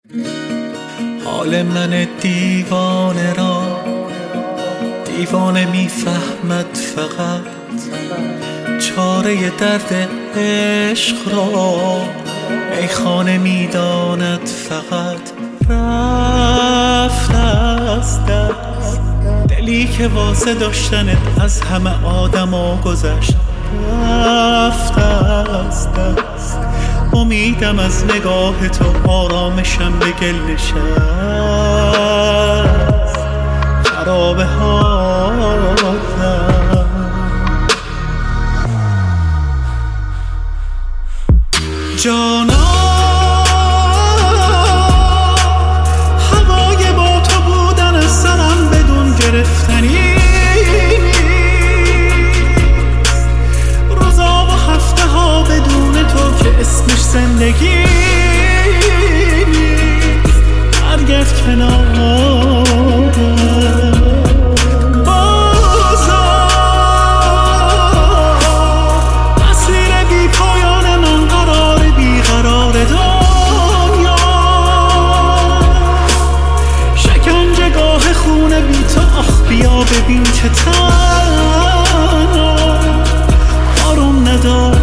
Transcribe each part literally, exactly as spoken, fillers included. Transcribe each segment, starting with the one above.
حال من دیوانه را دیوانه میفهمد فقط، چاره درد عشق را میخانه میداند فقط. رفت از دست دلی که واسه داشتنت از همه آدما گذشت. رفت از دست امیدم از نگاه تو، آرامشم به گل نشست. خرابه حالم جانا، هوای با تو بودن از سرم بدون گرفتنی. روزا و هفته ها بدون تو که اسمش زندگی. برگرد کنارم بازا، مسیر بی پایان من قرار بی قرار دنیا. شکنجه گاه خونه بی تو، آخ بیا ببین که تنها آروم نداره.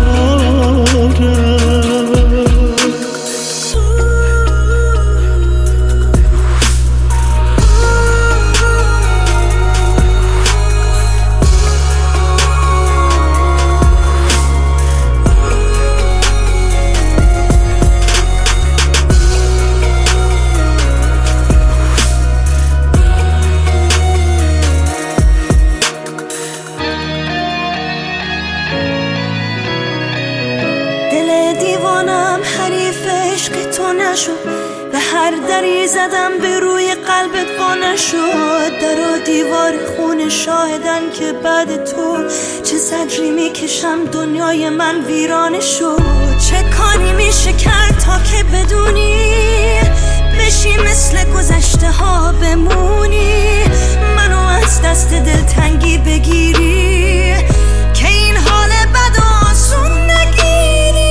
حریف عشق تو نشد، به هر دری زدم به روی قلبت با نشد. در و دیوار خون شاهدن که بعد تو چه زجری میکشم، دنیای من ویرانه شد. چه کاری میشه کرد تا که بدونی بشی مثل گذشته ها بمونی، منو از دست دلتنگی بگیری که این حال بد و آسون نگیری.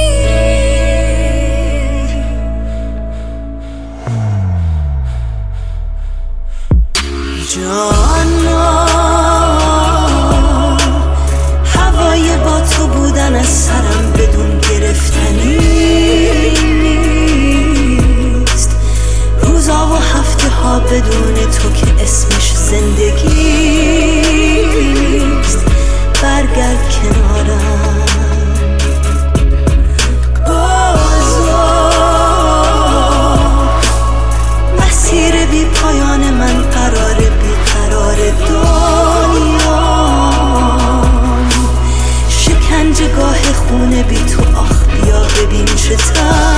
جانا، هوای با تو بودن از سرم بدون گرفتنی نیست. روزا و هفته ها بدون تو که اسمش زندگی نیست. برگرد کنارم بازا، مسیر بی پایان من قرار دنیا. شکنجه گاه خونه بی تو، آخ بیا ببین چه